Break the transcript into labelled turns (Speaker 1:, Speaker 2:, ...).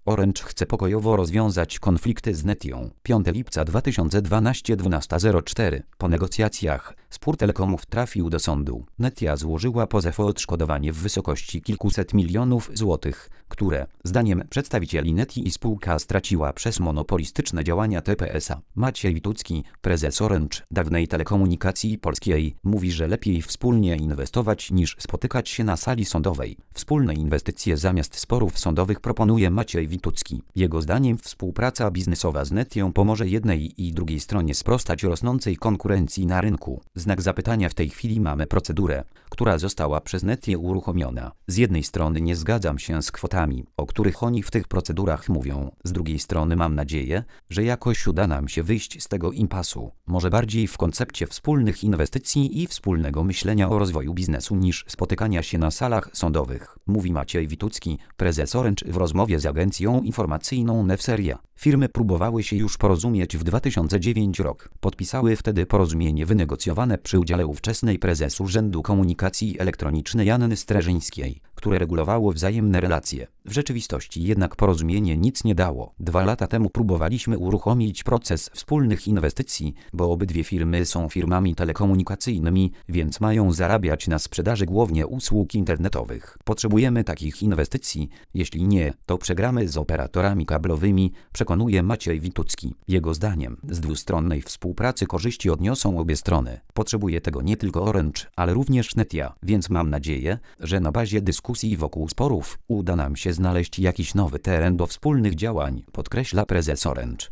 Speaker 1: Orange chce pokojowo rozwiązać konflikty z Netią. 5 lipca 2012 12:04. Po negocjacjach spór telekomów trafił do sądu. Netia złożyła pozew o odszkodowanie w wysokości kilkuset milionów złotych, które, zdaniem przedstawicieli Netii, spółka straciła przez monopolistyczne działania TPS-a. Maciej Witucki, prezes Orange, dawnej Telekomunikacji Polskiej, mówi, że lepiej wspólnie inwestować niż spotykać się na sali sądowej. Wspólne inwestycje zamiast sporów sądowych proponuje Maciej Witucki. Jego zdaniem współpraca biznesowa z Netią pomoże jednej i drugiej stronie sprostać rosnącej konkurencji na rynku. Znak zapytania: w tej chwili mamy procedurę, która została przez Netię uruchomiona. Z jednej strony nie zgadzam się z kwotami, o których oni w tych procedurach mówią. Z drugiej strony mam nadzieję, że jakoś uda nam się wyjść z tego impasu. Może bardziej w koncepcie wspólnych inwestycji i wspólnego myślenia o rozwoju biznesu niż spotykania się na salach sądowych, mówi Maciej Witucki, prezes Orange w rozmowie z agencją informacyjną Newseria. Firmy próbowały się już porozumieć w 2009 roku. Podpisały wtedy porozumienie wynegocjowane przy udziale ówczesnej prezes Urzędu Komunikacji Elektronicznej Anny Streżyńskiej, które regulowało wzajemne relacje. W rzeczywistości jednak porozumienie nic nie dało. 2 lata temu próbowaliśmy uruchomić proces wspólnych inwestycji, bo obydwie firmy są firmami telekomunikacyjnymi, więc mają zarabiać na sprzedaży głównie usług internetowych. Potrzebujemy takich inwestycji. Jeśli nie, to przegramy z operatorami kablowymi, przekonuje Maciej Witucki. Jego zdaniem z dwustronnej współpracy korzyści odniosą obie strony. Potrzebuje tego nie tylko Orange, ale również Netia, więc mam nadzieję, że na bazie dyskusji wokół sporów uda nam się znaleźć jakiś nowy teren do wspólnych działań, podkreśla prezes Orange.